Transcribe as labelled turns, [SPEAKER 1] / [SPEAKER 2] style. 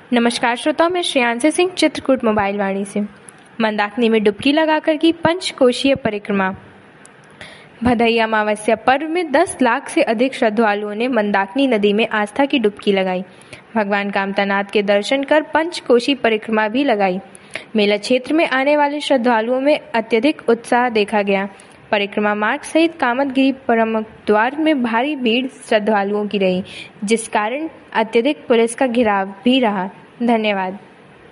[SPEAKER 1] नमस्कार श्रोताओं, मैं श्रेयांशी सिंह चित्रकूट मोबाइल वाणी से। मंदाकिनी में डुबकी लगाकर की पंचकोशीय परिक्रमा। भदई अमावस्या पर्व में 10 लाख से अधिक श्रद्धालुओं ने मंदाकिनी नदी में आस्था की डुबकी लगाई। भगवान कामतानाथ के दर्शन कर पंचकोशी परिक्रमा भी लगाई। मेला क्षेत्र में आने वाले श्रद्धालुओं में अत्यधिक उत्साह देखा गया। परिक्रमा मार्ग सहित कामदगिरी प्रमुख द्वार में भारी भीड़ श्रद्धालुओं की रही, जिस कारण अत्यधिक पुलिस का घेराव भी रहा। धन्यवाद।